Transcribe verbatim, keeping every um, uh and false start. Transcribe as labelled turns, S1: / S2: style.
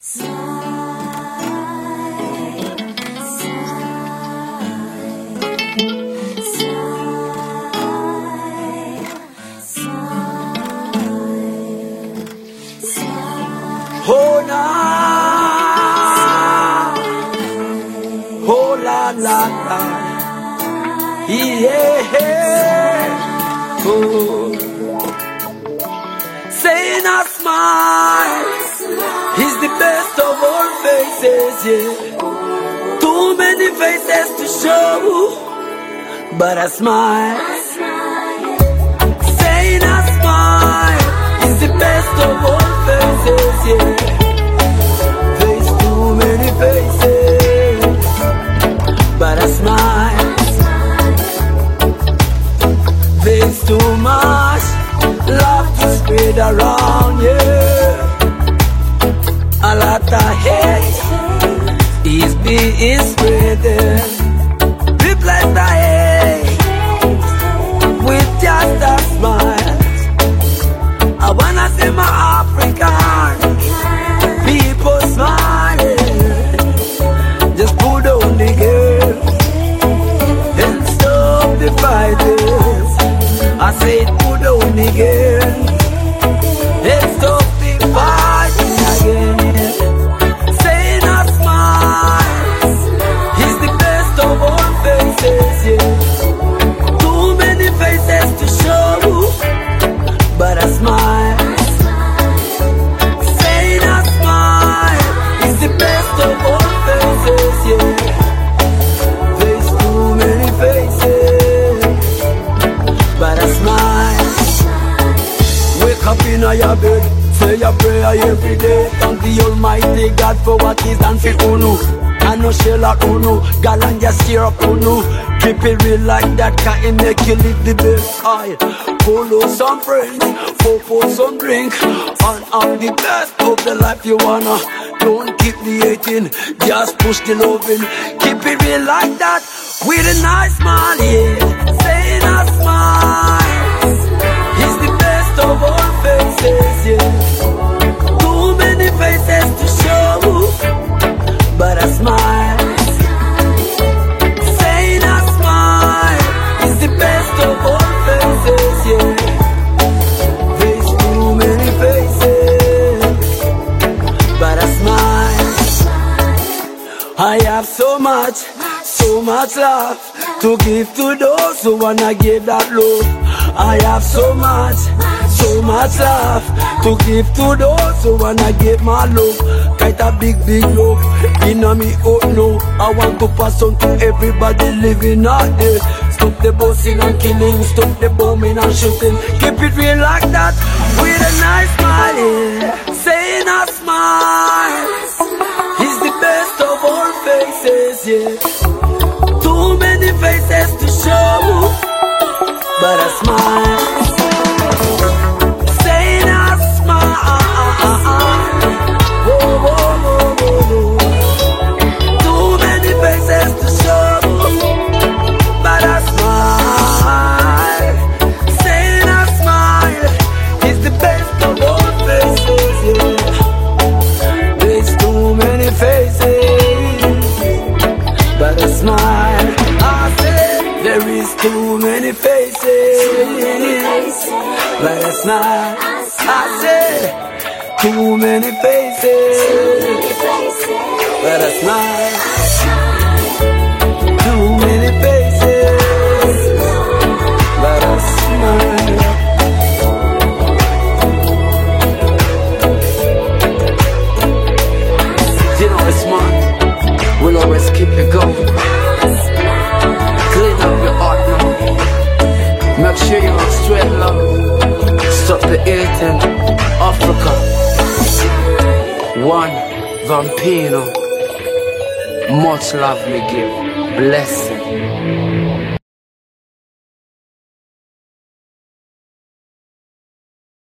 S1: Oh, na, oh, la, la, la, yeah, oh. Saying a smile is the best of all faces, yeah. Too many faces to show, but a smile. Saying a smile is the best of all faces, yeah. Face too many faces, but a smile. Face too much love to spread around, yeah. A lot of hate is being spread. Replace the hate with just a smile. I wanna see my African people smiling. Just put on the girl and stop the fighters. I said put on the girl and stop the fighting again. Saying a smile is the best of all faces, yeah. Too many faces to show, but a smile. Saying a smile is the best of all faces, yeah. Face too many faces, but a smile. Wake up in your bed, say your prayer every day. Thank the Almighty God for what He's done for Unu. I know shell out Unu, God and just cheer up Unu. Keep it real like that, can't make you live the best. I follow some friends, for for some drink, and have the best of the life you wanna. Don't keep the hating, just push the loving. Keep it real like that, with a nice smile, yeah. Saying a smile is the best of all faces, yeah. Too many faces to show, but a smile. Saying a smile is the best of all faces, yeah. Face too many faces, but a smile. I have so much, so much love to give to those who wanna give that love. I have so much, so much love to give to those who wanna give my love. Quite a big, big love in a me oh no. I want to pass on to everybody living out there. Stop the bossing and killing, stop the bombing and shooting. Keep it real like that, with a nice smile, yeah. Saying a smile is the best of all faces, yeah. Too many faces to show, but a smile. Saying a smile, whoa, whoa, whoa, whoa, whoa. Too many faces to show, but a smile. Saying a smile is the best of all faces, yeah. There's too many faces, but a smile. I said there is too many faces, but a smile. I said too many faces, but a smile. Too many faces, but a smile. You know it's smart, we'll always keep it going. Clean up your heart now. Make sure you have straight love. Stop the hating, Africa. One Vampino. Much love me give. Blessing.